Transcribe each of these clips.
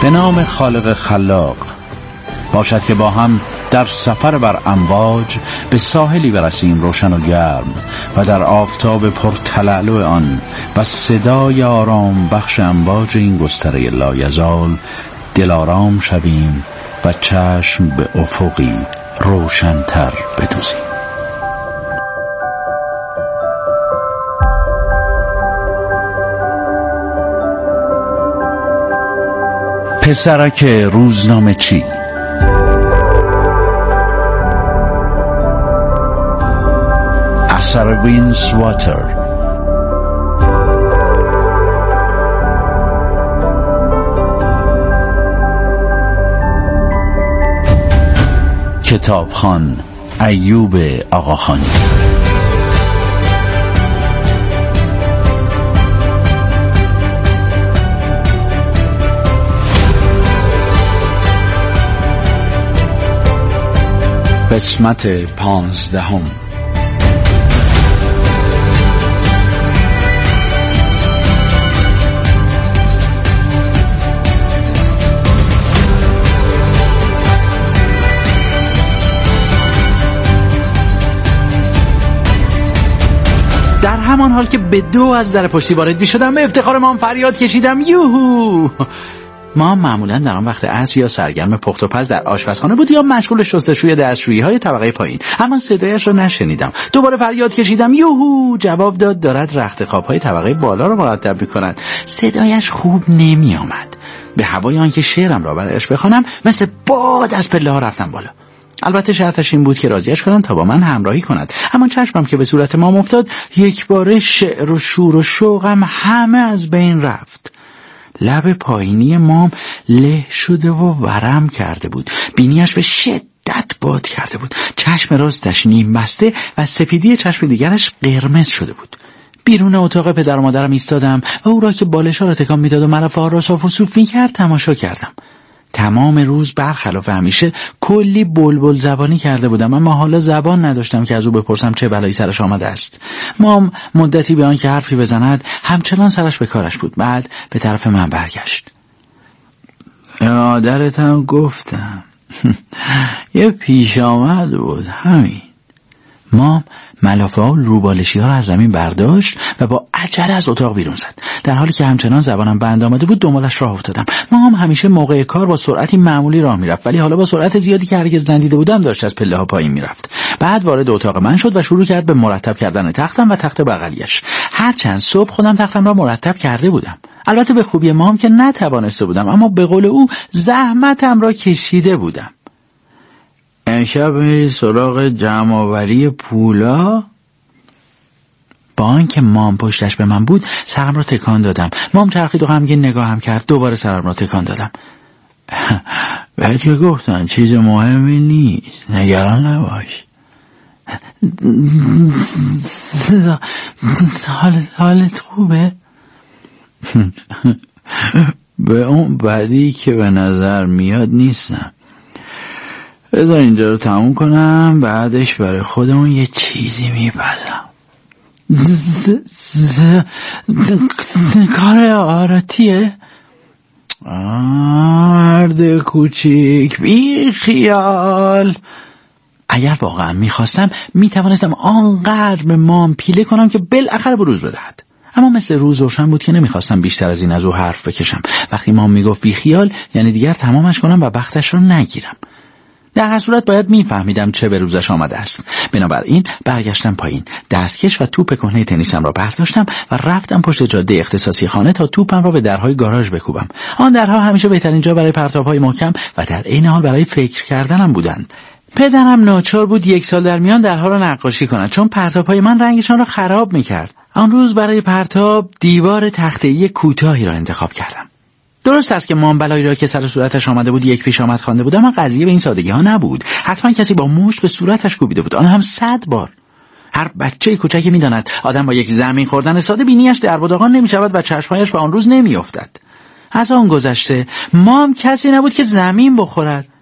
به نام خالق خلاق. باشد که با هم در سفر بر امواج به ساحلی برسیم روشن و گرم و در آفتاب پرتلالو آن و صدای آرام بخش امواج این گستره لایزال دلارام شویم و چشم به افقی روشن‌تر بدوزیم. پسرک روزنامه چی اثر وینس واتر. کتابخوان ایوب آقاخانی. قسمت 15. در همان حال که به 2 از در پشتی وارد می‌شدم به افتخار مام فریاد کشیدم یوهو. مام معمولا در آن وقت عصر یا سرگرم پخت و پز در آشپزخانه بود یا مشغول شستشوی دستشویی‌های طبقه پایین، اما صدایش را نشنیدم. دوباره فریاد کشیدم یوهو. جواب داد دارد رخت خواب‌های طبقه بالا را مرتب می‌کند. صدایش خوب نمی‌آمد. به هوای آنکه شعرم را برایش بخوانم مثل باد از پله‌ها رفتم بالا. البته شرطش این بود که راضیش کنم تا با من همراهی کند، اما چشمم که به صورت مام افتاد یک باره شعر و شور و شوقم همه از بین رفت. لب پایینی مام له شده و ورم کرده بود، بینیش به شدت باد کرده بود، چشم راستش نیم بسته و سپیدی چشم دیگرش قرمز شده بود. بیرون اتاق پدر و مادرم ایستادم و او را که بالش‌ها را تکان میداد و ملافه ها را صاف و صوف می‌کرد تماشا کردم. تمام روز برخلاف همیشه کلی بلبل زبانی کرده بودم، اما حالا زبان نداشتم که از او بپرسم چه بلایی سرش آمده است. مام مدتی به آن که حرفی بزند همچنان سرش به کارش بود. بعد به طرف من برگشت. مادرتم گفتم یه پیش آمد بود همین. مام ملافه ها و روبالشی ها را از زمین برداشت و با عجله از اتاق بیرون زد. در حالی که همچنان زبانم بند آمده بود دنبالش راه افتادم. مام همیشه موقع کار با سرعتی معمولی راه میرفت، ولی حالا با سرعت زیادی که هرگز ندیده بودم داشت از پله ها پایین میرفت. بعد وارد اتاق من شد و شروع کرد به مرتب کردن تختم و تخت بغلیش. هرچند صبح خودم تختم را مرتب کرده بودم، البته به خوبی مام که نتوانسته بودم، اما به قول او زحمتم را کشیده بودم. امشب میری سراغ جمع‌آوری پولا؟ با آنکه مام پشتش به من بود سرم را تکان دادم. مام چرخید و غمگین نگاهم کرد. دوباره سرم را تکان دادم. بهت که گفتن چیز مهمی نیست، نگران نباش. حالت خوبه؟ به اون بدی که به نظر میاد نیستم. بذار اینجا رو تموم کنم، بعدش برای خودمون یه چیزی میپزم. کار آراتیه؟ مرد کوچیک بی خیال. اگر واقعا میخواستم میتوانستم آنقدر به مام پیله کنم که بالاخره بروز بدهد، اما مثل روز روشن بود که نمیخواستم بیشتر از این از او حرف بکشم. وقتی مام میگفت بی خیال یعنی دیگر تمامش کنم و بختش رو نگیرم. در هر صورت باید میفهمیدم چه به روزش آمده است. بنابراین برگشتم پایین، دستکش و توپ کهنه تنیسم را برداشتم و رفتم پشت جاده اختصاصی خانه تا توپم را به درهای گاراژ بکوبم. آن درها همیشه بهترین جا برای پرتاب‌های محکم و در عین حال برای فکر کردنم بودند. پدرم ناچار بود 1 سال در میان درها را نقاشی کند، چون پرتاب‌های من رنگشان را خراب می‌کرد. آن روز برای پرتاب دیوار تخته‌ای کوتاهی را انتخاب کردم. درست است که مام بلایی را که سر صورتش آمده بود یک پیش آمد خوانده بود، اما قضیه به این سادگی ها نبود. حتما کسی با مشت به صورتش کوبیده بود، آن هم 100 بار. هر بچه کوچکی می‌داند آدم با یک زمین خوردن ساده بینیش در بادغان نمی‌شود و چشمایش به آن روز نمی‌افتد. از آن گذشته مام کسی نبود که زمین بخورد.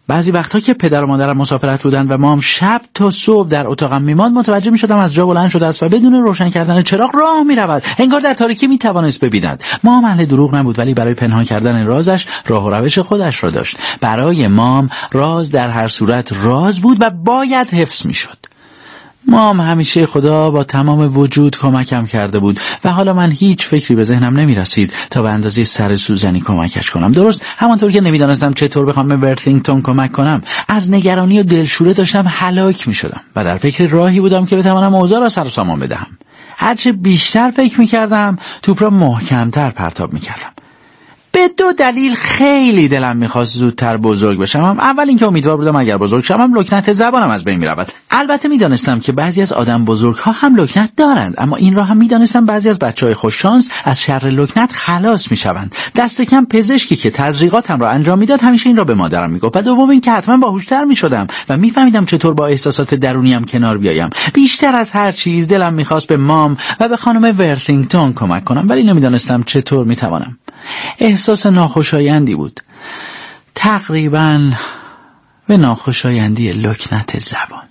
بعضی وقتها که پدر و مادرم مسافرت بودن و مام شب تا صبح در اتاقم میماند، متوجه میشدم از جا بلند شده است و بدون روشن کردن چراغ راه میرود، انگار در تاریکی میتوانست ببیند. مام اهل دروغ نبود، ولی برای پنهان کردن رازش راه و روش خودش را داشت. برای مام راز در هر صورت راز بود و باید حفظ میشد. مام همیشه خدا با تمام وجود کمکم کرده بود و حالا من هیچ فکری به ذهنم نمی رسید تا به اندازه سر سوزنی کمکش کنم. درست همانطور که نمیدانستم چطور بخوام به ورثینگتون کمک کنم، از نگرانی و دلشوره داشتم هلاک می شدم و در فکر راهی بودم که بتوانم اوضاع را سر و سامان بدهم. هرچه بیشتر فکر می کردم توپ را محکمتر پرتاب می کردم. به دو دلیل خیلی دلم میخواست زودتر بزرگ بشم. اول اینکه امیدوار بودم اگر بزرگ شدم لکنت زبانم از بین میرود. البته میدانستم که بعضی از آدم بزرگها هم لکنت دارند، اما این را هم میدانستم بعضی از بچهای خوش شانس از شر لکنت خلاص میشوند. دست کم پزشکی که تزریقاتم را انجام میداد همیشه این را به مادرم میگفت و دوم اینکه حتما باهوشتر میشدم و میفهمیدم چطور با احساسات درونیم کنار بیایم. بیشتر از هر چیز دلم میخواست به مام و به خانم ورثینگتون کمک کنم، ولی نمیدانستم چطور میتوانم. احساس ناخوشایندی بود، تقریباً به ناخوشایندی لکنت زبان.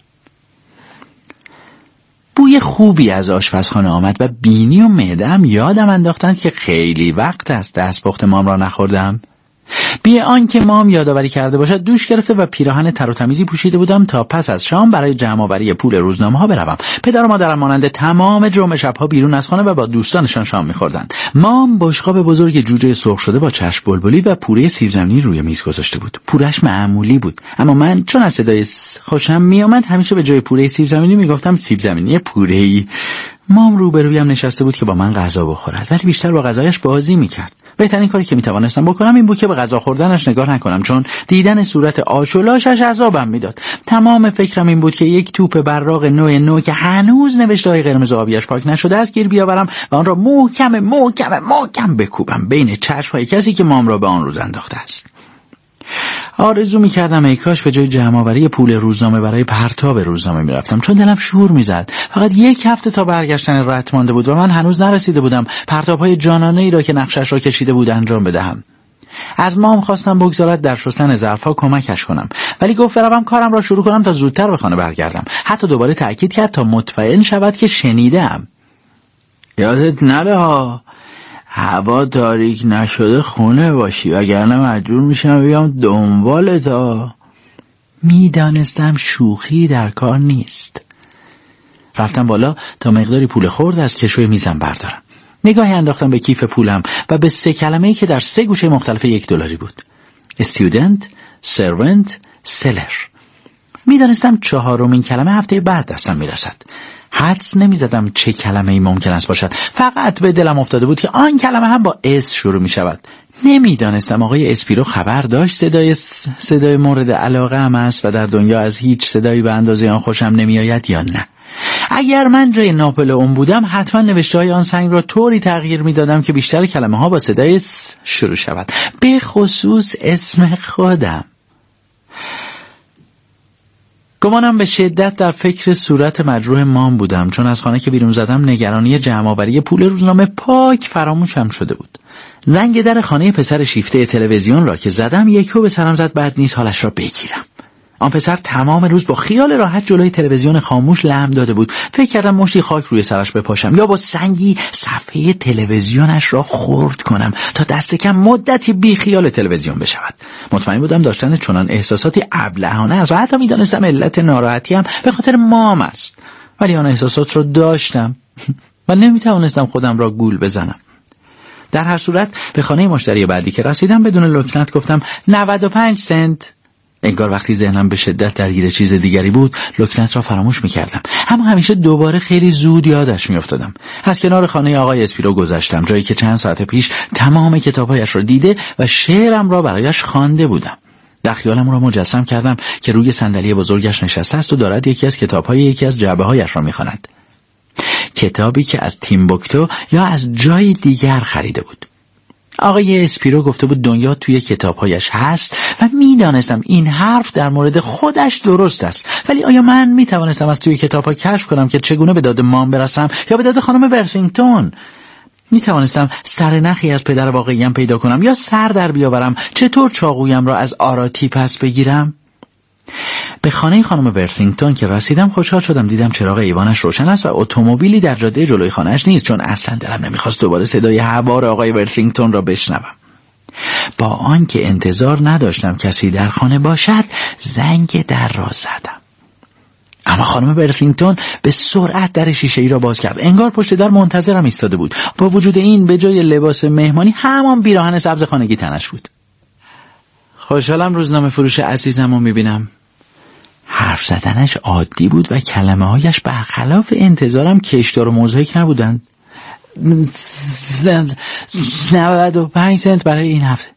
بوی خوبی از آشپزخانه آمد و بینی و معده‌ام یادم انداختند که خیلی وقت است دستپخت مام را نخوردم. بی آنکه مام یادآوری کرده باشد دوش گرفته و پیراهن تر و تمیزی پوشیده بودم تا پس از شام برای جمع‌آوری پول روزنامه‌ها بروم. پدر و مادرم مانند تمام جمعه شب‌ها بیرون از خانه و با دوستانشان شام می‌خوردند. مام بشقاب بزرگ جوجه سرخ شده با چشم بلبلی و پوره سیب زمینی روی میز گذاشته بود. پورش معمولی بود، اما من چون از صدای خوشم می‌آمد همیشه به جای پوره سیب زمینی می‌گفتم سیب زمینی پوره‌ای. مام روبرویم نشسته بود که با من غذا بخورد، ولی بیشتر با غذایش بازی می‌کرد. بهترین کاری که میتوانستم بکنم این بود که به غذا خوردنش نگاه نکنم، چون دیدن صورت آش و لاشش عذابم میداد. تمام فکرم این بود که یک توپ براق نو که هنوز نوشته‌های قرمز و آبیش پاک نشده است گیر بیاورم و آن را محکم بکوبم بین چشم‌های کسی که مام را به آن روز انداخته است. آرزو می‌کردم ای کاش به جای جمع‌آوری پول روزنامه برای پرتاب روزنامه می‌رفتم، چون دلم شور می‌زد. فقط یک هفته تا برگشتن رت مانده بود و من هنوز نرسیده بودم پرتاب‌های جانانه‌ای را که نقشش را کشیده بود انجام بدهم. از مام خواستم بگذارد در شستن ظرف‌ها کمکش کنم، ولی گفت بروم کارم را شروع کنم تا زودتر به خانه برگردم. حتی دوباره تأکید کرد تا مطمئن شود که شنیدم. یادت نره هوا تاریک نشده خونه باشی، وگرنه مجبور میشم بیام دنبالت. میدانستم شوخی در کار نیست. رفتم بالا تا مقداری پول خرد از کشوی میزم بردارم. نگاهی انداختم به کیف پولم و به 3 کلمه‌ای که در 3 گوشه مختلف $1 بود: student, servant, seller. میدانستم 4مین کلمه هفته بعد دستم میرسد. حدس نمیزدم چه کلمه‌ای ممکن است باشد. فقط به دلم افتاده بود که آن کلمه هم با اس شروع می شود. نمیدانستم آقای اسپیرو خبر داشت صدای مورد علاقه ام است و در دنیا از هیچ صدایی به اندازه آن خوشم نمیآید یا نه. اگر من جای ناپلئون بودم حتما نوشته‌های آن سنگ را طوری تغییر میدادم که بیشتر کلمه‌ها با صدای س شروع شود، به خصوص اسم خودم. گمانم به شدت در فکر صورت مجروح مام بودم، چون از خانه که بیرون زدم نگرانی جمع‌آوری پول روزنامه پاک فراموشم شده بود. زنگ در خانه پسر شیفته تلویزیون را که زدم یکو به سرم زد بد نیست حالش را بگیرم. آن پسر تمام روز با خیال راحت جلوی تلویزیون خاموش لم داده بود. فکر کردم مشتی خاک روی سرش بپاشم یا با سنگی صفحه تلویزیونش را خرد کنم تا دست کم مدتی بی خیال تلویزیون بشود. مطمئن بودم داشتن چنان احساساتی ابلهانه است و حتی میدانستم علت ناراحتیم به خاطر مام است، ولی آن احساسات را داشتم و نمیتوانستم خودم را گول بزنم. در هر صورت به خانه مشتری بعدی که رسیدم بدون لکنت گفتم 95 سنت. انگار وقتی ذهنم به شدت درگیر چیز دیگری بود لکنت را فراموش می‌کردم، اما همیشه دوباره خیلی زود یادش می‌افتادم. از کنار خانه آقای اسپیرو گذشتم، جایی که چند ساعت پیش تمام کتاب‌هایش را دیده و شعرم را برایش خوانده بودم. در خیالم را مجسم کردم که روی صندلی بزرگش نشسته است و دارد یکی از کتاب‌های یکی از جعبه‌هایش را می‌خواند. کتابی که از تیمبوکتو یا از جای دیگر خریده بود. آقای اسپیرو گفته بود دنیا توی کتابهایش هست و میدانستم این حرف در مورد خودش درست است، ولی آیا من میتوانستم از توی کتابها کشف کنم که چگونه به داد مام برسم یا به داد خانم ورثینگتون؟ میتوانستم سرنخی از پدر واقعیم پیدا کنم یا سر در بیاورم چطور چاقویم را از آراتی پس بگیرم؟ به خانه خانم ورثینگتون که رسیدم خوشحال شدم. دیدم چراغ ایوانش روشن است و اتومبیلی در جاده جلوی خانه‌اش نیست، چون اصلا دلم نمیخواست دوباره صدای هوار آقای ورثینگتون را بشنوم. با آنکه انتظار نداشتم کسی در خانه باشد، زنگ در را زدم. اما خانم ورثینگتون به سرعت در شیشه‌ای را باز کرد. انگار پشت در منتظرم ایستاده بود. با وجود این به جای لباس مهمانی همان پیراهن سبز خانگی تنش بود. خوشحالم روزنامه فروش عزیزم رو میبینم. حرف زدنش عادی بود و کلمه‌هایش برخلاف انتظارم کشدار و مضحک نبودند. 95 سنت برای این هفته.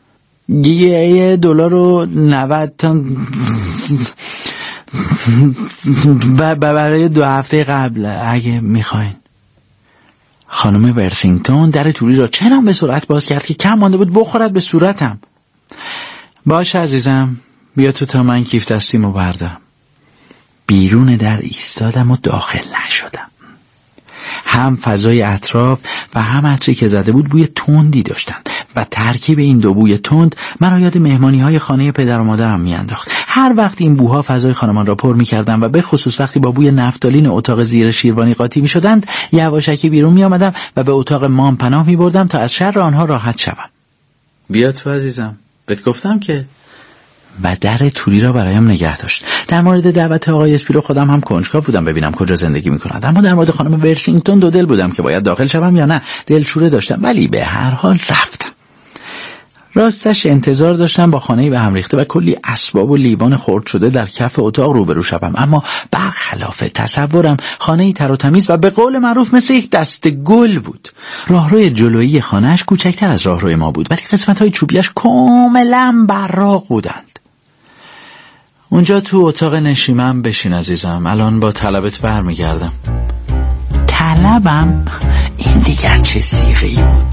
$1.90 برای 2 هفته قبل اگه میخواین. خانم ورثینگتون در توری را چنان به سرعت باز کرد که کم مانده بود بخورد به صورتم. باشه عزیزم، بیا تو تا من کیف دستیمو بردارم. بیرون در ایستادم و داخل نشدم. هم فضای اطراف و هم عطری که زده بود بوی تندی داشتند و ترکیب این دو بوی تند مرا یاد مهمانی‌های خانه پدر و مادرم میانداخت. هر وقت این بوها فضای خانمان را پر می‌کردند و به خصوص وقتی با بوی نفتالین اتاق زیر شیروانی قاطی می‌شدند، یواشکی بیرون می‌آمدم و به اتاق مام پناه می‌بردم تا از شر آنها راحت شوم. بیا تو عزیزم، بهت گفتم که. و در توری را برایم نگه داشت. در مورد دعوت آقای اسپیرو خودم هم کنجکاو بودم ببینم کجا زندگی می‌کند، اما در مورد خانم ورثینگتون دو دل بودم که باید داخل شوم یا نه. دلشوره داشتم، ولی به هر حال رفتم. راستش انتظار داشتم با خانه‌ای به هم ریخته و کلی اسباب و لیوان خرد شده در کف اتاق روبرو شوم، اما برخلاف تصورم خانه‌ای تر و تمیز و به قول معروف مثل یک دست گل بود. راهروی جلویی خانه‌اش کوچکتر از راهروی ما بود، ولی قسمت‌های چوبیش کاملاً براق بودند. اونجا تو اتاق نشیمن بشین عزیزم، الان با طلبت برمیگردم. طلبم؟ این دیگر چه صیغه‌ای بود؟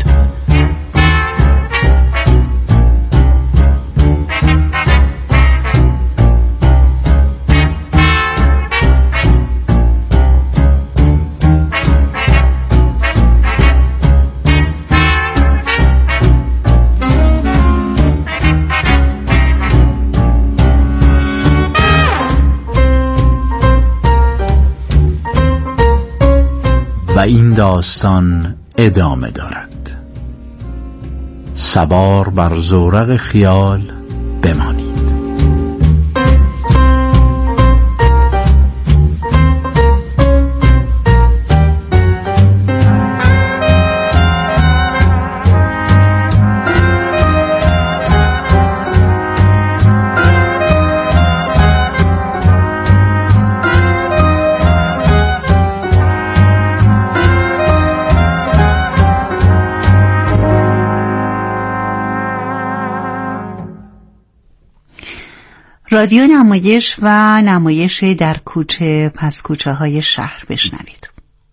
و این داستان ادامه دارد. سوار بر زورق خیال بمانید. رادیو نمایش و نمایش در کوچه پس کوچه های شهر بشنوید.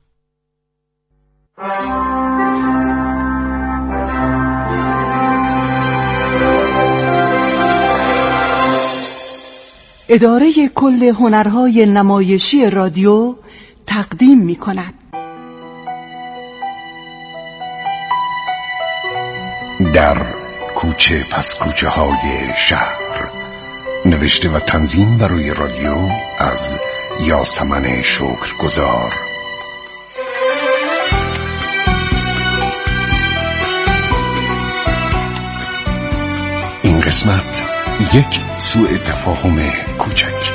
اداره کل هنرهای نمایشی رادیو تقدیم می کند. در کوچه پس کوچه های شهر، نوشته و تنظیم برای رادیو از یاسمن شکرگزار. این قسمت یک سوء تفاهم کوچک.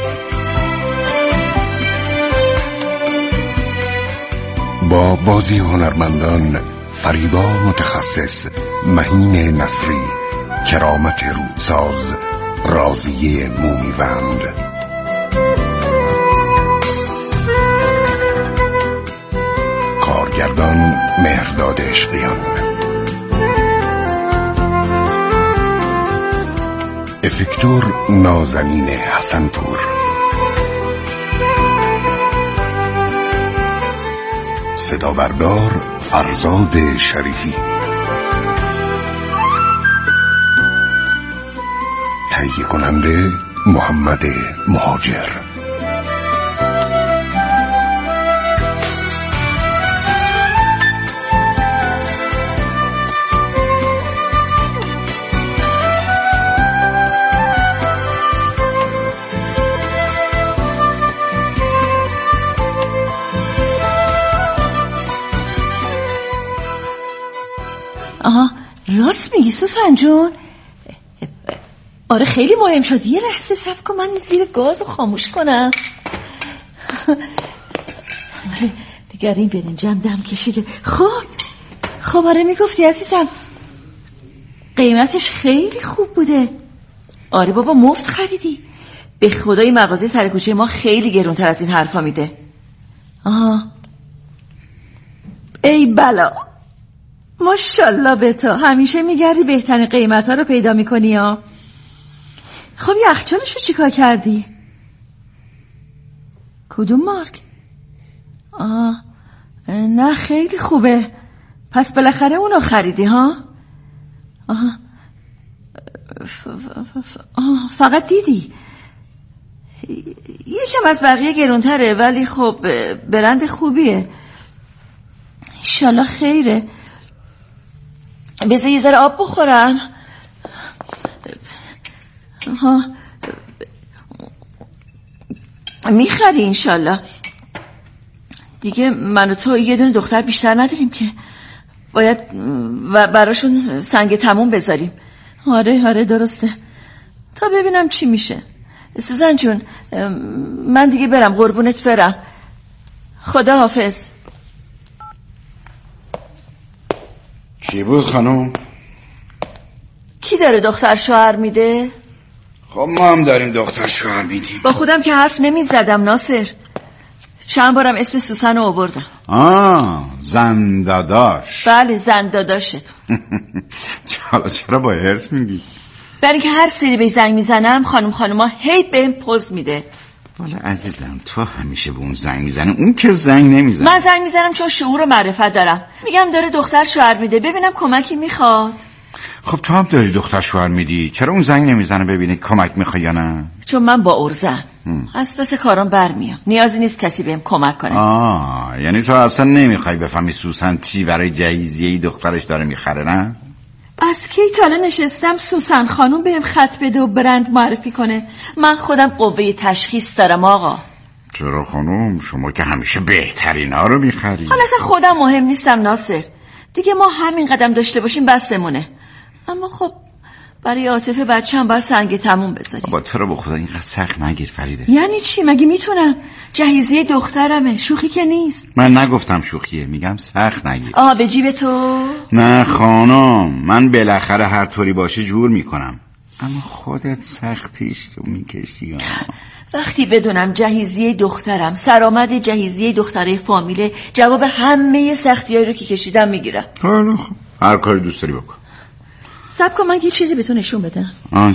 با بازی هنرمندان فریبا متخصص، مهین نصری، کرامت رودساز، راضیه مومیوند. کارگردان مهرداد عشقیان. افکتور نازنین حسنپور. صدا بردار فرزاد شریفی. تهیه کننده محمد مهاجر. راست میگی سوسن جون؟ آره خیلی مهم شد. یه لحظه صبر کن، من زیر گازو خاموش کنم. آره دیگر این برنجم دم کشیده. خب آره میگفتی عزیزم قیمتش خیلی خوب بوده. آره بابا مفت خریدی. به خدای مغازه سر کوچه ما خیلی گرونتر از این حرفا میده. ای بلا، ماشاءالله به تو، همیشه میگردی بهترین قیمت ها رو پیدا میکنی ها. خب یخچالشو چیکار کردی؟ کدوم مارک؟ نه خیلی خوبه. پس بالاخره اونو خریدی ها؟ فقط دیدی یکم از بقیه گرونتره ولی خب برند خوبیه. انشالله خیره. بذار یه ذره آب بخورم. میخری انشالله. دیگه من و تو یه دونه دختر بیشتر نداریم که باید براشون سنگ تموم بذاریم. آره درسته. تا ببینم چی میشه. سوزن جون من دیگه برم، قربونت برم. خدا حافظ. کی بود خانم؟ کی داره دختر شوهر میده؟ خب ما هم داریم دختر شوهر میدیم. با خودم که حرف نمیزدم ناصر. چند بارم اسم سوسن رو آوردم. زن داداش. بله زن داداشت. چرا با حرص میگی؟ برای اینکه هر سری به زنگ میزنم خانوما هی بهم پوز میده. والا عزیزم تو همیشه به اون زنگ میزنی، اون که زنگ نمیزنه. من زنگ میزنم چون شعور و معرفت دارم. میگم داره دختر شوهر میده، ببینم کمکی میخواد. خب تو هم داری دختر شوهر میدی، چرا اون زنگ نمیزنه ببینه کمک میخوای یا نه؟ چون من با ارزم از پس کارام برمیام، نیازی نیست کسی بهم کمک کنه. یعنی تو اصلا نمیخوای بفهمی سوسن چی برای جهیزیه دخترش داره میخره نه؟ از کی تا الان نشستم سوسن خانوم بهم خط بده و برند معرفی کنه؟ من خودم قوه تشخیص دارم آقا. چرا خانوم؟ شما که همیشه بهترینا رو میخری. حالا اصلا خودم مهم نیستم ناصر. دیگه ما همین قدم داشته باشیم بسمونه. اما خب برای عاطفه بچه‌م باید سنگ تموم بذاریم. با تو رو به خدا اینقدر سخت نگیر فریده. یعنی چی؟ مگه میتونم؟ جهیزیه دخترمه، شوخی که نیست. من نگفتم شوخیه، میگم سخت نگیر. به جیب تو؟ نه خانم، من بالاخره هر طوری باشه جور میکنم، اما خودت سختیش رو میکشی. وقتی بدونم جهیزیه دخترم سرآمد جهیزیه دختره فامیله، جواب همه سختی‌هایی رو که کشیدم میگیرم. حالا خب هر کاری دوست داری بکن. صبر کن من یه چیزی به تو نشون بدم.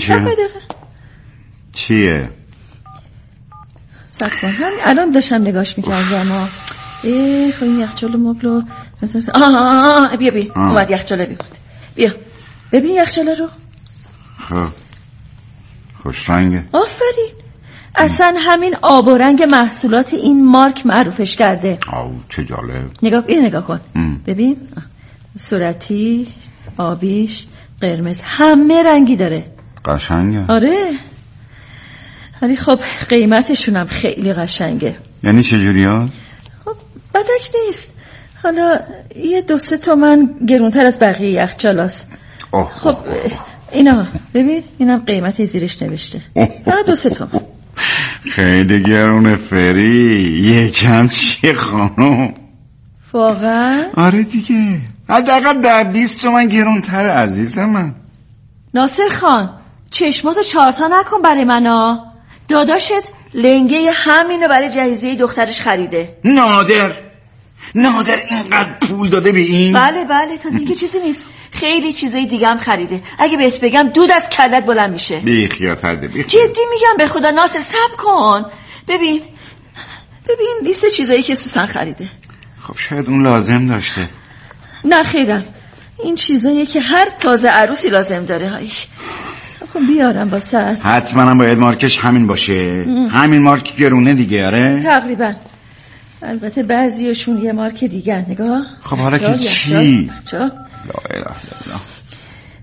چیه؟ صبر کن همین الان داشتم نگاش میکردم. خب این یخچال مبلو بیا اومد یخچاله بیا ببین یخچاله رو. خب خوش رنگه. آفرین. اصلا همین آب و رنگ محصولات این مارک معروفش کرده. چه جالب. نگاه کن. ببین صورتی، آبیش، قرمز، همه رنگی داره. قشنگه. آره ولی خب قیمتشون هم خیلی قشنگه. یعنی چجوری هست؟ خب بدک نیست. حالا یه 2-3 تومن گرونتر از بقیه یخچالاست. خب اینا ببین، اینم قیمت زیرش نوشته. فقط 2-3 تومن. خیلی گرونه فری. یکم چیه خانم؟ واقعا؟ آره دیگه، حداقل 10-20 تومن گرونتر عزیزم من. ناصر خان چشماتو 4 تا نکن برای منا. داداشت لنگه همینو برای جهیزیه دخترش خریده. نادر اینقدر پول داده به این؟ بله تازه اینکه چیزی نیست، خیلی چیزای دیگه هم خریده. اگه بهت بگم دود از کلت بلند میشه. بیخیال فرده جدی میگم به خدا ناصر صبر کن. ببین لیست چیزایی که سوسن خریده. خب شاید اون لازم داشته. نه خیرم، این چیزایی که هر تازه عروسی لازم داره. خب بیارم واسه. حتما هم باید مارکش همین باشه. همین مارک گرونه دیگه. آره تقریبا. البته بعضیشون یه مارک دیگه. نگاه. خب حالا که چی؟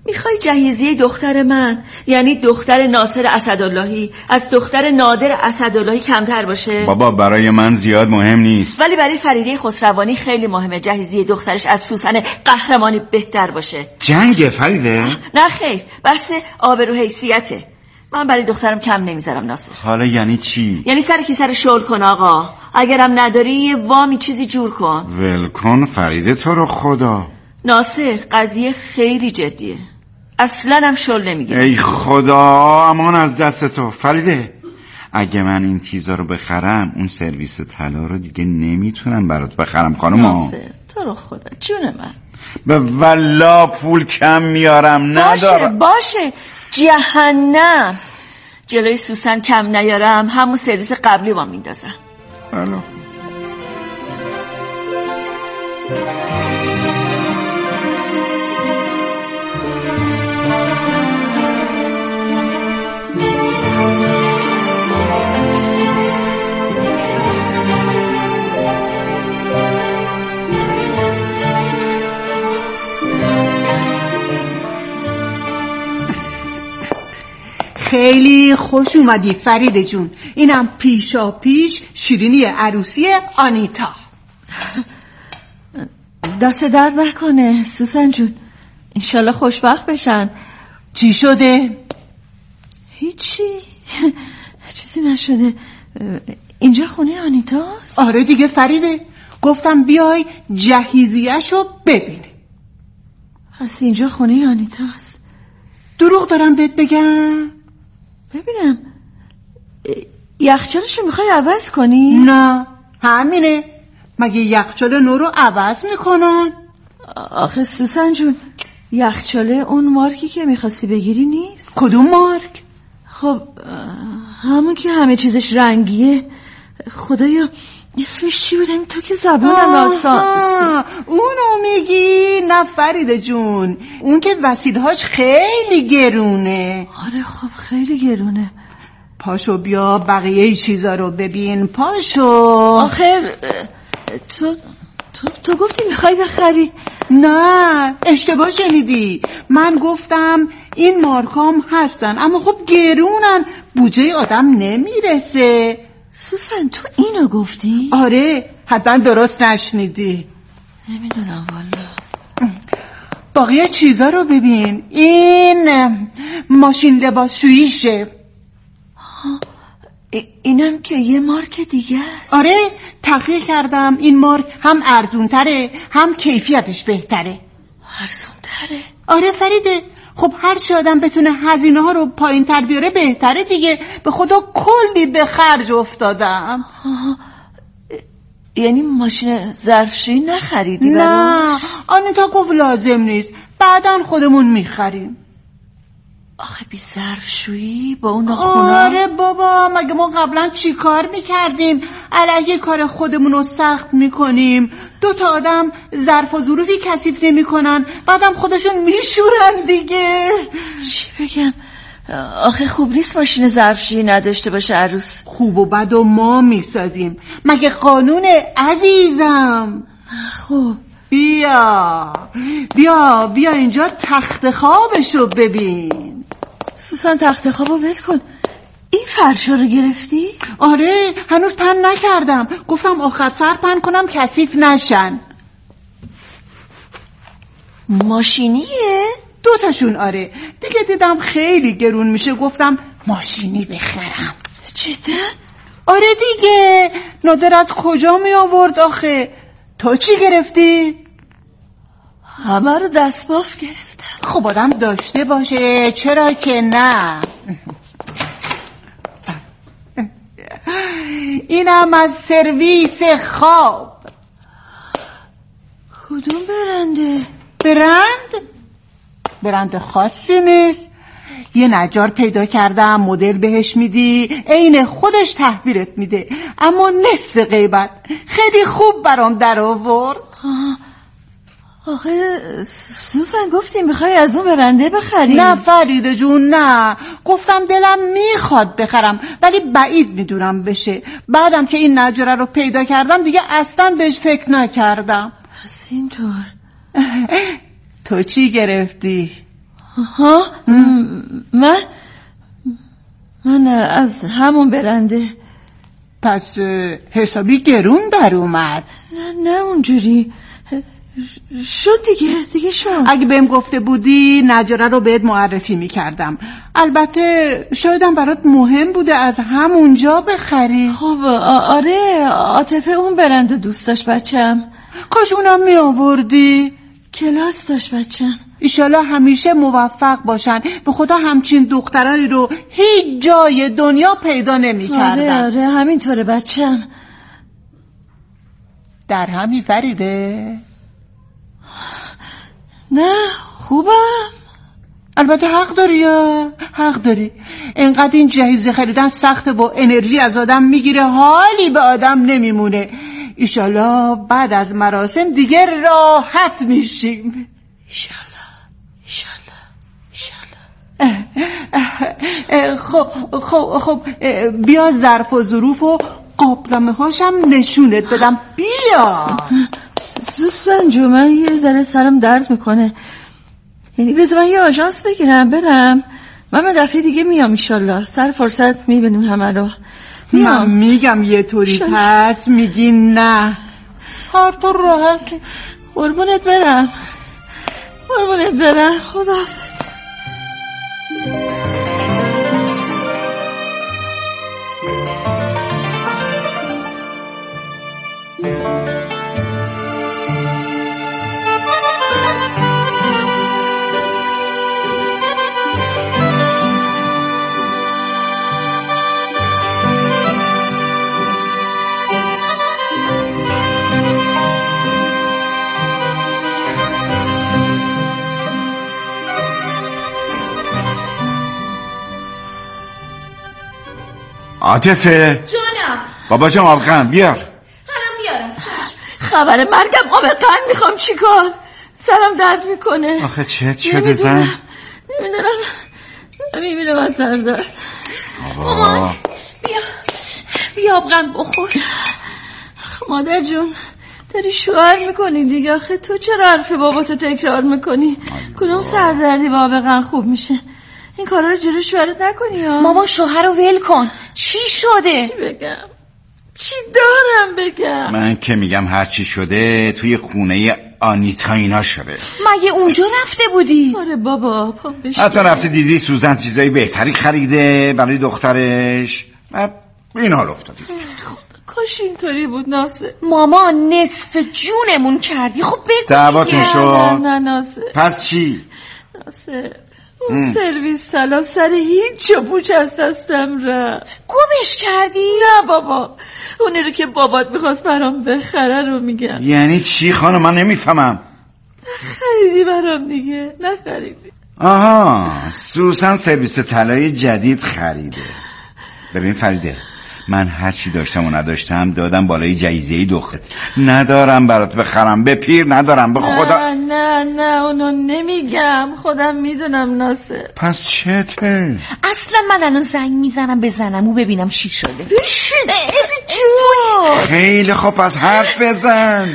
میخوای جهیزیه دختر من، یعنی دختر ناصر اسداللهی، از دختر نادر اسداللهی کمتر باشه؟ بابا برای من زیاد مهم نیست. ولی برای فریده خسروانی خیلی مهمه جهیزیه دخترش از سوسن قهرمانی بهتر باشه. جنگ فریده؟ نه خیر، بحث آبرو حیثیته. من برای دخترم کم نمیذارم ناصر. حالا یعنی چی؟ یعنی سر کی سر شل کن آقا. اگرم نداری یه وامی چیزی جور کن. ول کن فریده تو رو خدا. ناصر قضیه خیلی جدیه، اصلا هم شل نمیگیره. ای خدا امان از دست تو فریده. اگه من این چیزا رو بخرم اون سرویس طلا رو دیگه نمیتونم برات بخرم خانم. ناصر تو رو خدا جون من. به والله پول کم میارم ندارم. باشه جهنم. جلوی سوسن کم نیارم همون سرویس قبلی با میندازم. حالا خیلی خوش اومدی فرید جون. اینم پیشا پیش شیرینی عروسی آنیتا. دست درد نکنه سوسن جون، انشالله خوشبخت بشن. چی شده؟ هیچی، چیزی نشده. اینجا خونه آنیتاست؟ آره دیگه فریده، گفتم بیای جهیزیه‌شو ببینی. پس اینجا خونه آنیتاست؟ دروغ دارم بهت بگم؟ ببینم یخچالشو میخوای عوض کنی؟ نه همینه، مگه یخچال نو رو عوض میکنن؟ آخه سوسن جون یخچاله اون مارکی که میخواستی بگیری نیست. کدوم مارک؟ خب همون که همه چیزش رنگیه. خدایا اسمش چی بودن تو که زبونم آسان. اونو میگی؟ نه فریده جون، اون که وسیلهاش خیلی گرونه. آره خب خیلی گرونه. پاشو بیا بقیه چیزا رو ببین، پاشو. آخه تو گفتی میخوای بخری. نه اشتباه شنیدی، من گفتم این مارکام هستن اما خب گرونن، بودجه آدم نمیرسه. سوسن تو اینو گفتی؟ آره حتما درست نشنیدی. نمیدونم والا. باقی چیزا رو ببین، این ماشین لباسشوییشه. اینم که یه مارک دیگه است. آره تحقیق کردم، این مارک هم ارزونتره هم کیفیتش بهتره. ارزونتره؟ آره فریده، خب هر چی آدم بتونه هزینه ها رو پایین تر بیاره بهتره دیگه. به خدا کلی به خرج افتادم. یعنی ماشین ظرفشویی نخریدی؟ نه آنیتا گفت لازم نیست، بعداً خودمون میخریم. آخه بی ظرفشویی با اون خونه؟ آره بابا، مگه ما قبلا چی کار میکردیم؟ علیه کار خودمون رو سخت میکنیم. 2 آدم ظرف و ظروفی کثیف نمیکنن، بعدم خودشون میشورن دیگه. چی بگم؟ آخه خوب نیست ماشین ظرفشویی نداشته باشه عروس. خوب و بد و ما میسازیم، مگه قانونه عزیزم؟ خب بیا اینجا تخت خوابشو ببین. سوسن تخت خوابو ول کن. این فرشا رو گرفتی؟ آره هنوز پهن نکردم، گفتم آخر سر پهن کنم کثیف نشن. ماشینیه؟ 2 تاشون آره، دیگه دیدم خیلی گرون میشه گفتم ماشینی بخرم. جدا؟ آره دیگه، نادر از کجا می آورد آخه؟ تو چی گرفتی؟ همه رو دستباف گرفتم. خب آدم داشته باشه، چرا که نه. اینم از سرویس خواب. کدوم برنده؟ برند خاصی نیست، یه نجار پیدا کردم مدل بهش میدی عین خودش تحویلت میده، اما نصف قیمت. خیلی خوب برام در آورد. آخه سوسن گفتی میخوای از اون برنده بخری؟ نه فریده جون نه، گفتم دلم میخواد بخرم ولی بعید میدونم بشه. بعدم که این نجاره رو پیدا کردم دیگه اصلا بهش فکر نکردم. پس اینطور. تو چی گرفتی؟ ها؟ من از همون برنده. پس حسابی گرون در اومد. نه اونجوری شد دیگه شد. اگه بهم گفته بودی نجاره رو بهت معرفی میکردم. البته شایدم برات مهم بوده از همونجا بخری. خب آره، عاطفه اون برند دوست داشت بچم. کاش اونم می آوردی. کلاس داشت بچم. ایشالا همیشه موفق باشن. به خدا همچین دخترانی رو هیچ جای دنیا پیدا نمی کردن. آره همینطوره بچم. در همی فریده؟ نه خوبم. البته حق داری. انقدر این جهیزه خریدن سخته و انرژی از آدم میگیره، حالی به آدم نمیمونه. ایشالا بعد از مراسم دیگه راحت میشیم. ایشالا. خب بیا ظرف و ظروف و قابلمه هاشم نشونت بدم. بیا سوسن جو، من یه ذره سرم درد میکنه. یعنی بذار من یه آژانس بگیرم برم. من دفعه دیگه میام ایشالله. سر فرصت میبینیم همه رو. من میگم یه طوری پس میگی نه. هر طور راحت. قربونت برم. خداحافظ. عاطفه جانم. بابا جان آبقند بیار. الان بیارم. خبر مرگم آبقند میخوام. چیکار؟ سرم درد میکنه. آخه چت شده زن؟ نمیدونم از سر درد. مامان بیا آبقند بخور. مادر جون داری شوهر میکنی دیگه. آخه تو چرا حرف باباتو تکرار میکنی؟ کدوم سردردی با آبقند خوب میشه؟ این کارا رو جلو شوهرت نکنی ها. مامان شوهر رو ول کن. چی شده؟ چی بگم؟ چی دارم بگم؟ من که میگم هر چی شده توی خونه آنیتا اینا شده. مگه اونجا رفته بودی؟ آره بابا. حتی رفته دیدی سوزن چیزایی بهتری خریده برای دخترش و این حال افتادی. کاش اینطوری بود ناصر. مامان نصف جونمون کردی. خب بگو دعواتون شد. نه ناصر. پس چی؟ ناصر اون سرویس سلام سر هیچ و پوچ از دستم رفت. گمش کردی؟ نه بابا، اونی رو که بابات میخواست برام بخره رو میگم. یعنی چی خانم؟ من نمیفهمم. خریدی برام دیگه؟ نخریدی؟ آها، سوسن سرویس طلای جدید خریده. ببین فریده، من هر چی داشتم و نداشتم دادم بالای جایزه‌ای دختت. ندارم برات بخرم، به پیر ندارم، به خدا. نه اونو نمیگم، خودم میدونم ناصر. پس چته؟ اصلا من الان زنگ میزنم به زنمو ببینم چی شده. خیلی خوب، پس حرف بزن.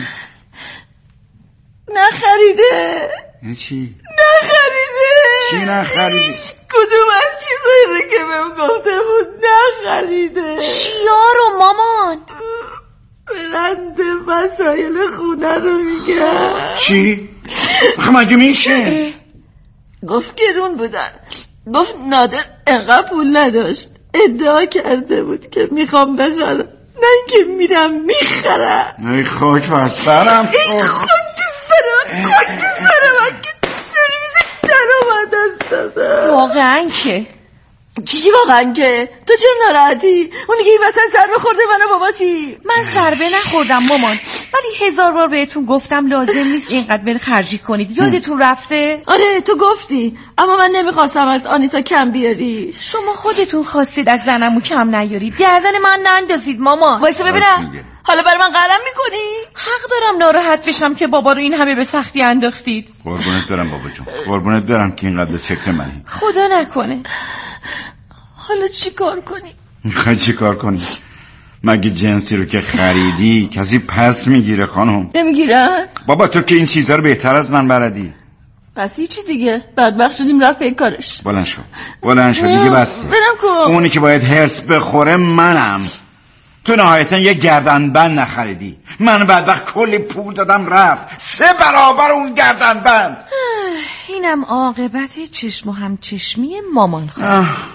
نخریده. یعنی چی؟ نخریده. چی نخریده؟ کدوم از چیزایی رو که بهم گفته بود نخریده. چیا رو مامان؟ برند وسایل خونه رو میگم. چی؟ مگه میشه؟ گفت گرون بودن. گفت نادر انقدر پول نداشت. ادعا کرده بود که میخوام بخرم، نه اینکه میرم میخرم. ای خاک بر سرم. ای خاک سرم که سرویس درآمد دست دادم. واقعا که چی واقعا که؟ تو چرا ناراحتی؟ اونی که این وسط ضربه خورده منو باباتی. من ضربه نخوردم مامان، ولی 1000 بار بهتون گفتم لازم نیست اینقدر ول خرجی کنید. یادتون رفته؟ آره تو گفتی، اما من نمیخواستم از آنیتا کم بیاری. شما خودتون خواستید از زنمو کم نیارید، گردن من نندازید مامان. وایسا ببینم حالا برای من قلم میکنی؟ حق دارم ناراحت بشم که بابا رو این همه به سختی انداختید. قربونت برم بابا جون، قربونت برم که اینقدر به فکر منی. خدا نکنه. حالا چی کار کنی؟ میخوای چی کار کنی؟ مگه جنسی رو که خریدی کسی پس میگیره خانم؟ نمیگیرن؟ بابا تو که این چیزها رو بهتر از من بلدی. پس هیچی دیگه، بدبخت شدیم رفت به کارش. بلند شو دیگه بسه. برم کن. اونی که باید هرس بخوره منم. تو نهایتا یه گردنبند نخریدی، من بدبخت کلی پول دادم رفت 3 برابر اون گردنبند. اینم عاقبت چشم و همچشمی مامان خانم.